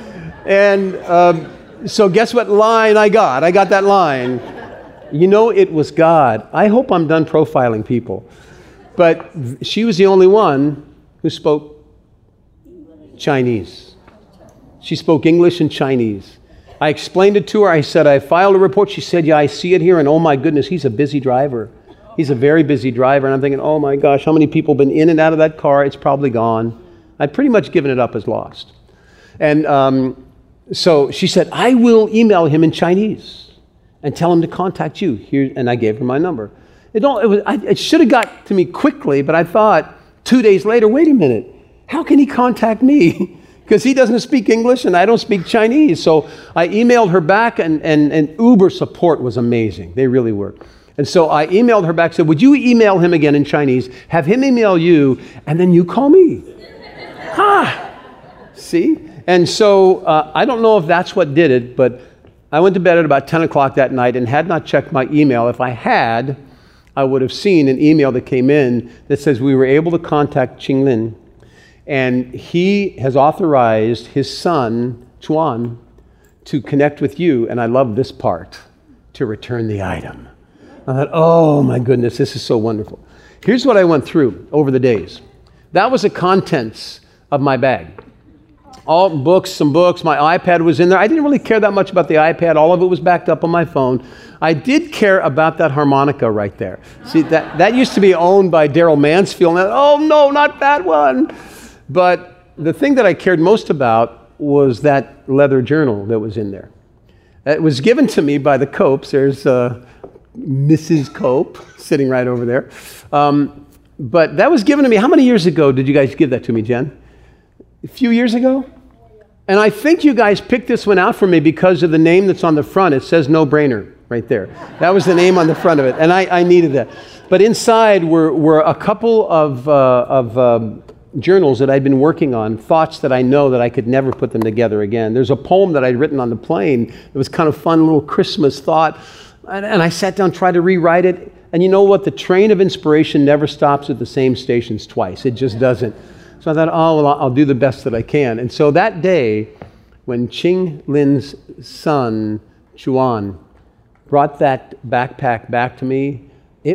And so guess what line I got? I got that line. You know, it was God. I hope I'm done profiling people. But she was the only one who spoke Chinese. She spoke English and Chinese. I explained it to her. I said, I filed a report. She said, yeah, I see it here. And oh my goodness, he's a busy driver. He's a very busy driver. And I'm thinking, oh my gosh, how many people have been in and out of that car? It's probably gone. I'd pretty much given it up as lost. And so she said, I will email him in Chinese and tell him to contact you. Here, and I gave her my number. It should have got to me quickly, but I thought 2 days later, wait a minute, how can he contact me? Because he doesn't speak English and I don't speak Chinese. So I emailed her back and Uber support was amazing. They really were. And so I emailed her back, said, would you email him again in Chinese, have him email you, and then you call me? See? And so I don't know if that's what did it, but I went to bed at about 10 o'clock that night and had not checked my email. If I had, I would have seen an email that came in that says we were able to contact Ching Lin, and he has authorized his son, Chuan, to connect with you, and I love this part, to return the item. I thought, oh my goodness, this is so wonderful. Here's what I went through over the days. That was the contents of my bag. All books, some books, my iPad was in there. I didn't really care that much about the iPad. All of it was backed up on my phone. I did care about that harmonica right there. See, that used to be owned by Daryl Mansfield. And oh no, not that one. But the thing that I cared most about was that leather journal that was in there. It was given to me by the Copes. There's Mrs. Cope sitting right over there. But that was given to me. How many years ago did you guys give that to me, Jen? A few years ago? And I think you guys picked this one out for me because of the name that's on the front. It says No Brainer right there. That was the name on the front of it. And I needed that. But inside were a couple of journals that I'd been working on, thoughts that I know that I could never put them together again. There's a poem that I'd written on the plane. It was kind of fun, little Christmas thought. And I sat down, tried to rewrite it. And you know what? The train of inspiration never stops at the same stations twice. It just doesn't. So I thought, oh, well, I'll do the best that I can. And so that day, when Ching Lin's son, Chuan, brought that backpack back to me,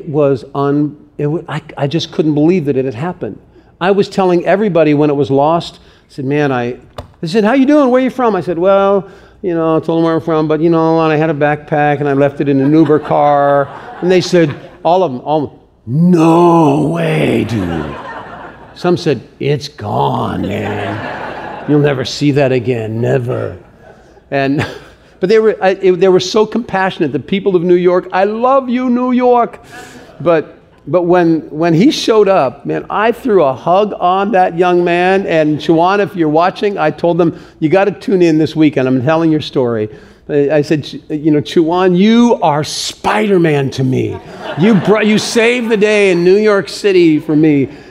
I just couldn't believe that it had happened. I was telling everybody when it was lost, I said, man, they said, how you doing? Where are you from? I said, well, I told them where I'm from, but and I had a backpack and I left it in an Uber car. And they said, all of them, no way, dude. Some said, it's gone, man. You'll never see that again, never. But they were so compassionate. The people of New York, I love you, New York. But when he showed up, man, I threw a hug on that young man. And Chuan, if you're watching, I told them, you got to tune in this weekend. I'm telling your story. I said, Chuan, you are Spider-Man to me. You saved the day in New York City for me.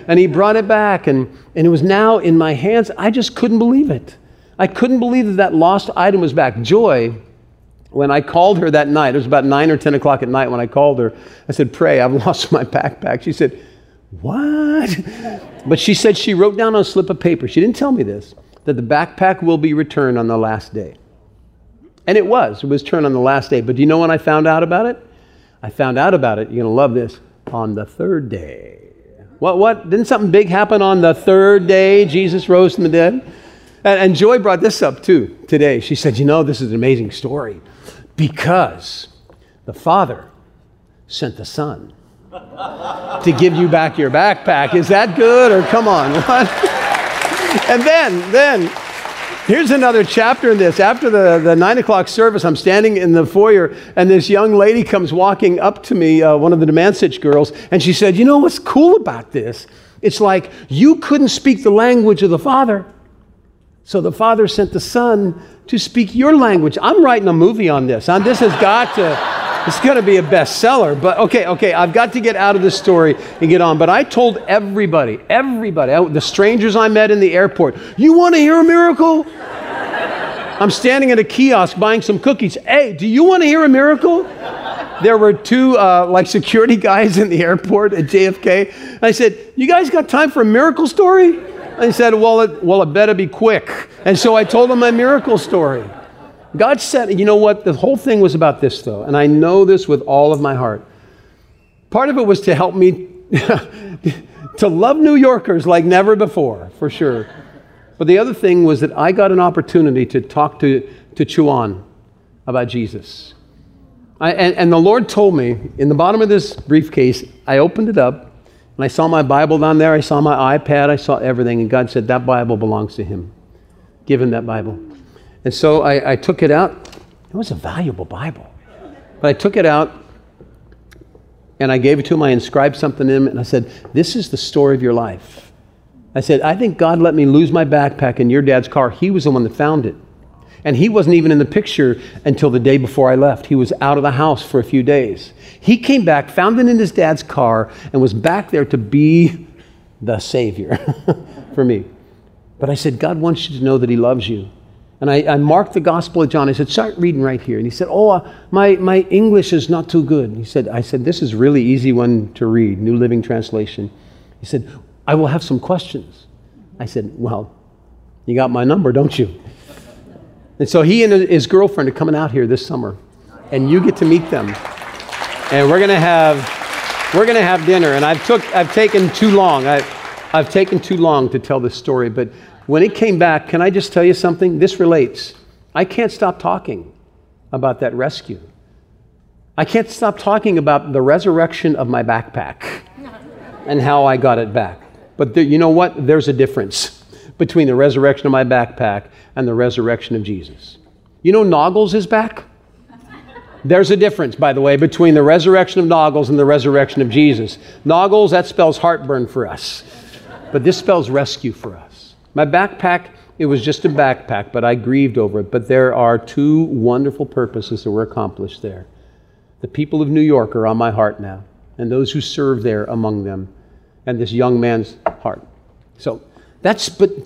And he brought it back, and it was now in my hands. I just couldn't believe it. I couldn't believe that that lost item was back. Joy, when I called her that night, it was about 9 or 10 o'clock at night when I called her, I said, pray, I've lost my backpack. She said, what? But she said she wrote down on a slip of paper, she didn't tell me this, that the backpack will be returned on the last day. And it was returned on the last day. But do you know when I found out about it? I found out about it, you're going to love this, on the third day. What? Didn't something big happen on the third day Jesus rose from the dead? And Joy brought this up too today. She said, you know, this is an amazing story because the Father sent the Son to give you back your backpack. Is that good or come on? What? And then here's another chapter in this. After the 9 o'clock service, I'm standing in the foyer and this young lady comes walking up to me, one of the Demansich girls, and she said, you know what's cool about this? It's like you couldn't speak the language of the Father. So the Father sent the Son to speak your language. I'm writing a movie on this. This has got to, it's going to be a bestseller. But okay, I've got to get out of this story and get on. But I told everybody, the strangers I met in the airport, you want to hear a miracle? I'm standing at a kiosk buying some cookies. Hey, do you want to hear a miracle? There were two security guys in the airport at JFK. I said, you guys got time for a miracle story? And he said, well, it better be quick. And so I told him my miracle story. God said, you know what? The whole thing was about this, though. And I know this with all of my heart. Part of it was to help me to love New Yorkers like never before, for sure. But the other thing was that I got an opportunity to talk to Chuan about Jesus. And the Lord told me, in the bottom of this briefcase, I opened it up, and I saw my Bible down there, I saw my iPad, I saw everything, and God said, that Bible belongs to him. Give him that Bible. And so I took it out. It was a valuable Bible. But I took it out, and I gave it to him, I inscribed something in him, and I said, this is the story of your life. I said, I think God let me lose my backpack in your dad's car. He was the one that found it. And he wasn't even in the picture until the day before I left. He was out of the house for a few days. He came back, found it in his dad's car, and was back there to be the Savior for me. But I said, God wants you to know that he loves you. And I marked the Gospel of John. I said, start reading right here. And he said, my English is not too good. I said, this is really easy one to read, New Living Translation. He said, I will have some questions. I said, well, you got my number, don't you? And so he and his girlfriend are coming out here this summer, and you get to meet them. And we're gonna have dinner. And I've taken too long. I've taken too long to tell this story. But when it came back, can I just tell you something? This relates. I can't stop talking about that rescue. I can't stop talking about the resurrection of my backpack and how I got it back. But you know what? There's a difference between the resurrection of my backpack and the resurrection of Jesus. You know Noggles is back? There's a difference, by the way, between the resurrection of Noggles and the resurrection of Jesus. Noggles, that spells heartburn for us. But this spells rescue for us. My backpack, it was just a backpack, but I grieved over it. But there are two wonderful purposes that were accomplished there. The people of New York are on my heart now, and those who serve there among them, and this young man's heart. So that's,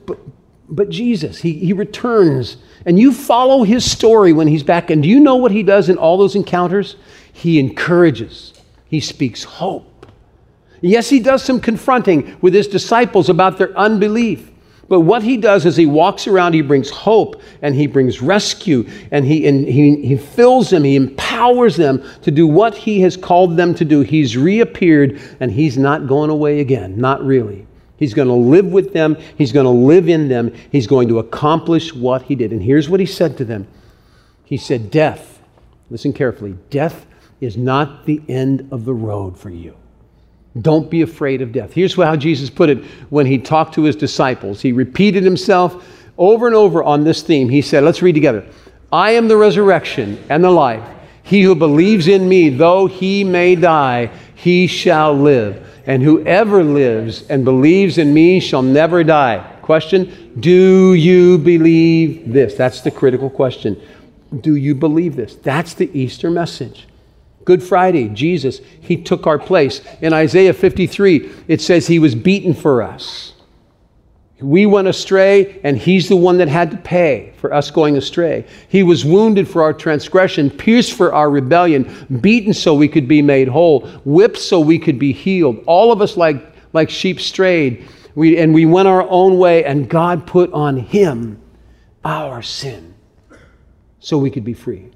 but Jesus, he returns, and you follow his story when he's back. And do you know what he does in all those encounters? He encourages. He speaks hope. Yes, he does some confronting with his disciples about their unbelief. But what he does is he walks around, he brings hope, and he brings rescue, and he fills them, he empowers them to do what he has called them to do. He's reappeared, and he's not going away again, not really. He's going to live with them, he's going to live in them, he's going to accomplish what he did. And here's what he said to them. He said, death, listen carefully, death is not the end of the road for you. Don't be afraid of death. Here's how Jesus put it when he talked to his disciples. He repeated himself over and over on this theme. He said, let's read together. I am the resurrection and the life. He who believes in me, though he may die, he shall live. And whoever lives and believes in me shall never die. Question, do you believe this? That's the critical question. Do you believe this? That's the Easter message. Good Friday, Jesus, he took our place. In Isaiah 53, it says he was beaten for us. We went astray, and he's the one that had to pay for us going astray. He was wounded for our transgression, pierced for our rebellion, beaten so we could be made whole, whipped so we could be healed. All of us like sheep strayed, and we went our own way, and God put on him our sin so we could be free.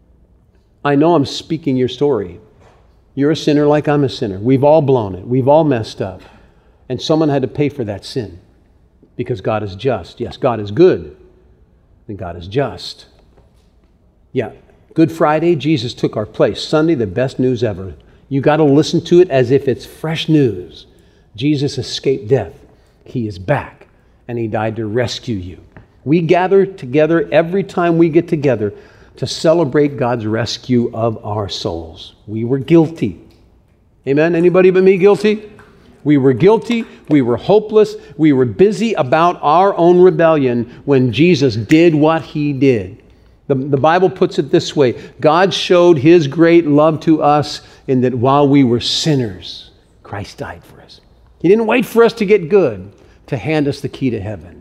I know I'm speaking your story. You're a sinner like I'm a sinner. We've all blown it. We've all messed up. And someone had to pay for that sin. Because God is just. Yes, God is good, and God is just. Yeah, Good Friday, Jesus took our place. Sunday, the best news ever. You got to listen to it as if it's fresh news. Jesus escaped death. He is back, and he died to rescue you. We gather together every time we get together to celebrate God's rescue of our souls. We were guilty. Amen? Anybody but me guilty? We were guilty, we were hopeless, we were busy about our own rebellion when Jesus did what he did. The Bible puts it this way: God showed his great love to us in that while we were sinners, Christ died for us. He didn't wait for us to get good to hand us the key to heaven.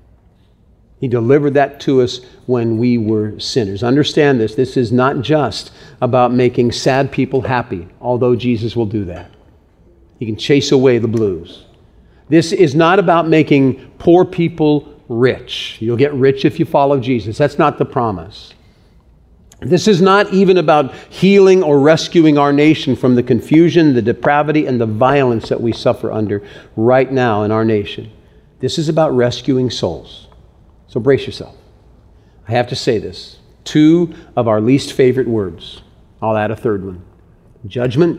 He delivered that to us when we were sinners. Understand this. This is not just about making sad people happy, although Jesus will do that. He can chase away the blues. This is not about making poor people rich. You'll get rich if you follow Jesus. That's not the promise. This is not even about healing or rescuing our nation from the confusion, the depravity, and the violence that we suffer under right now in our nation. This is about rescuing souls. So brace yourself. I have to say this. 2 of our least favorite words. I'll add a third one. Judgment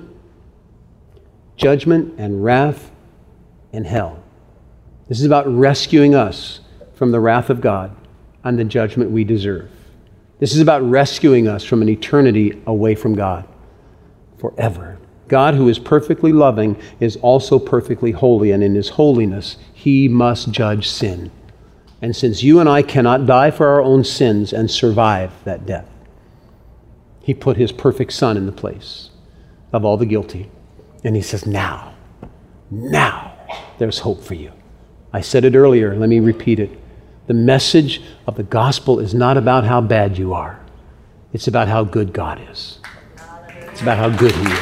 and wrath and hell. This is about rescuing us from the wrath of God and the judgment we deserve. This is about rescuing us from an eternity away from God forever. God, who is perfectly loving, is also perfectly holy, and in his holiness, he must judge sin. And since you and I cannot die for our own sins and survive that death, he put his perfect Son in the place of all the guilty. And he says, now, there's hope for you. I said it earlier, let me repeat it. The message of the gospel is not about how bad you are. It's about how good God is. It's about how good he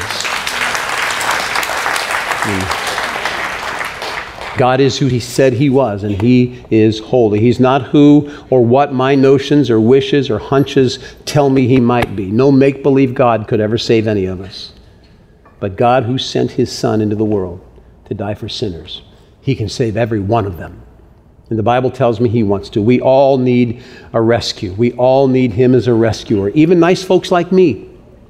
is. God is who he said he was, and he is holy. He's not who or what my notions or wishes or hunches tell me he might be. No make-believe God could ever save any of us. But God, who sent his Son into the world to die for sinners, he can save every one of them. And the Bible tells me he wants to. We all need a rescue. We all need him as a rescuer. Even nice folks like me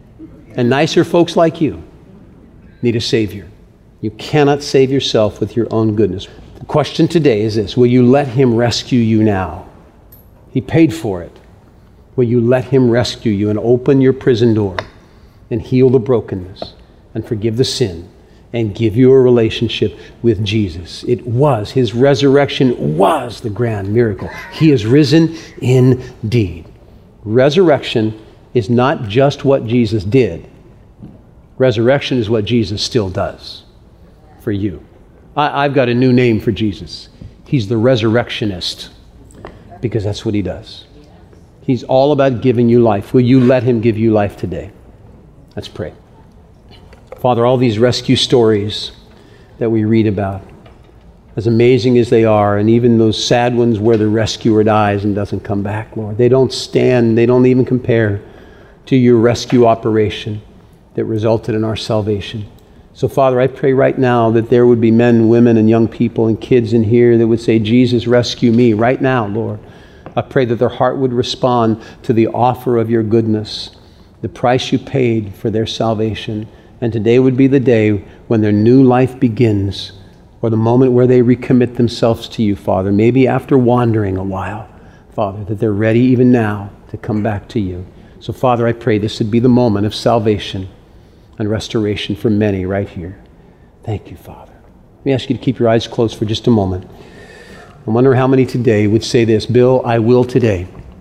and nicer folks like you need a Savior. You cannot save yourself with your own goodness. The question today is this: will you let him rescue you now? He paid for it. Will you let him rescue you and open your prison door and heal the brokenness and forgive the sin and give you a relationship with Jesus? It was, his resurrection was the grand miracle. He is risen indeed. Resurrection is not just what Jesus did. Resurrection is what Jesus still does for you. I've got a new name for Jesus. He's the resurrectionist, because that's what he does. He's all about giving you life. Will you let him give you life today? Let's pray. Father, all these rescue stories that we read about, as amazing as they are, and even those sad ones where the rescuer dies and doesn't come back, Lord, they don't stand, they don't even compare to your rescue operation that resulted in our salvation. So, Father, I pray right now that there would be men, women, and young people and kids in here that would say, Jesus, rescue me right now, Lord. I pray that their heart would respond to the offer of your goodness, the price you paid for their salvation. And today would be the day when their new life begins, or the moment where they recommit themselves to you, Father, maybe after wandering a while, Father, that they're ready even now to come back to you. So, Father, I pray this would be the moment of salvation and restoration for many right here. Thank you, Father. Let me ask you to keep your eyes closed for just a moment. I wonder how many today would say this: Bill, I will today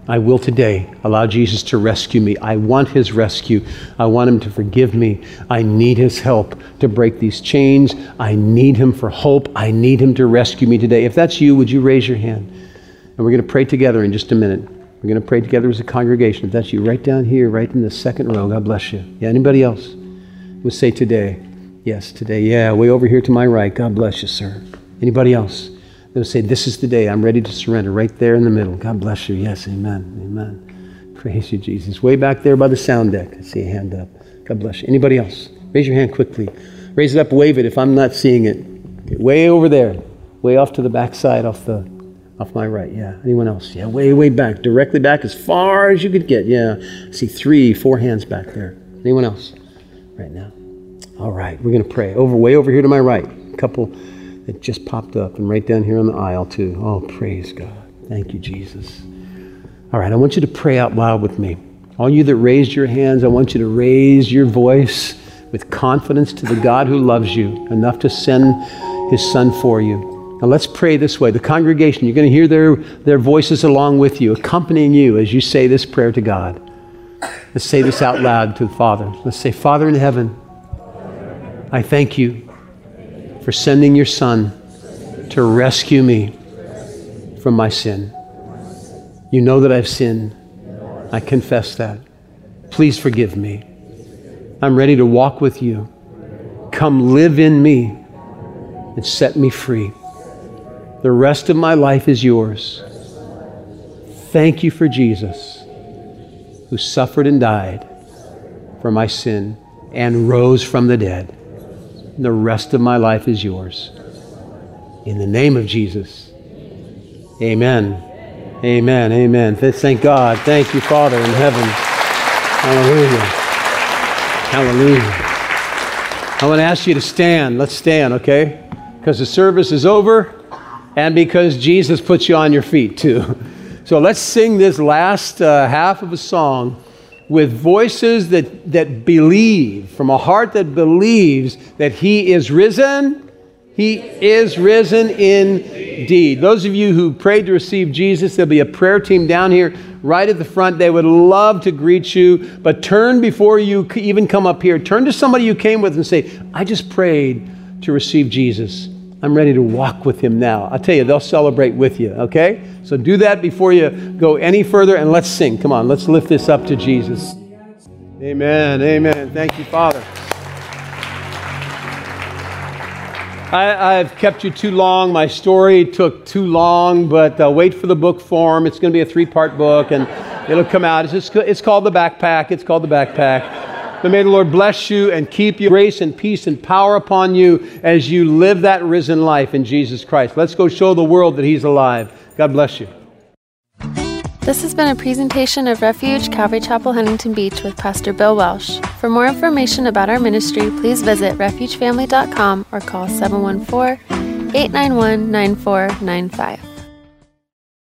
I will today allow Jesus to rescue me. I want his rescue. I want him to forgive me. I need his help to break these chains. I need him for hope. I need him to rescue me today. If that's you, would you raise your hand? And we're going to pray together in just a minute. We're going to pray together as a congregation. If that's you, right down here, right in the second row. God bless you. Yeah, anybody else would say today? Yes, today. Yeah, way over here to my right. God bless you, sir. Anybody else? They'll say, this is the day I'm ready to surrender, right there in the middle. God bless you. Yes, amen, amen. Praise you, Jesus. Way back there by the sound deck. I see a hand up. God bless you. Anybody else? Raise your hand quickly. Raise it up, wave it if I'm not seeing it. Okay, way over there. Way off to the back side, off my right. Yeah, anyone else? Yeah, way back. Directly back as far as you could get. Yeah, I see 3, 4 hands back there. Anyone else? Right now. All right, we're going to pray. Way over here to my right. A couple that just popped up, and right down here on the aisle too. Oh, praise God. Thank you, Jesus. All right, I want you to pray out loud with me. All you that raised your hands, I want you to raise your voice with confidence to the God who loves you enough to send his son for you. Now let's pray this way. The congregation, you're going to hear their voices along with you, accompanying you as you say this prayer to God. Let's say this out loud to the Father. Let's say, Father in heaven, I thank you for sending your son to rescue me from my sin. You know that I've sinned. I confess that. Please forgive me. I'm ready to walk with you. Come live in me and set me free. The rest of my life is yours. Thank you for Jesus, who suffered and died for my sin and rose from the dead. The rest of my life is yours. In the name of Jesus. Amen. Amen. Amen. Thank God. Thank you, Father in heaven. Hallelujah. Hallelujah. I want to ask you to stand. Let's stand, okay? Because the service is over and because Jesus puts you on your feet too. So let's sing this last half of a song with voices that believe, from a heart that believes that he is risen. He is risen indeed. Those of you who prayed to receive Jesus, there'll be a prayer team down here right at the front. They would love to greet you, but turn before you even come up here. Turn to somebody you came with and say, I just prayed to receive Jesus. I'm ready to walk with him now. I'll tell you, they'll celebrate with you, okay? So do that before you go any further, and let's sing. Come on, let's lift this up to Jesus. Amen, amen. Thank you, Father. I've kept you too long. My story took too long, but wait for the book form. It's going to be a 3-part book, and it'll come out. It's called The Backpack. It's called The Backpack. But may the Lord bless you and keep you, grace and peace and power upon you as you live that risen life in Jesus Christ. Let's go show the world that he's alive. God bless you. This has been a presentation of Refuge Calvary Chapel, Huntington Beach with Pastor Bill Welsh. For more information about our ministry, please visit refugefamily.com or call 714-891-9495.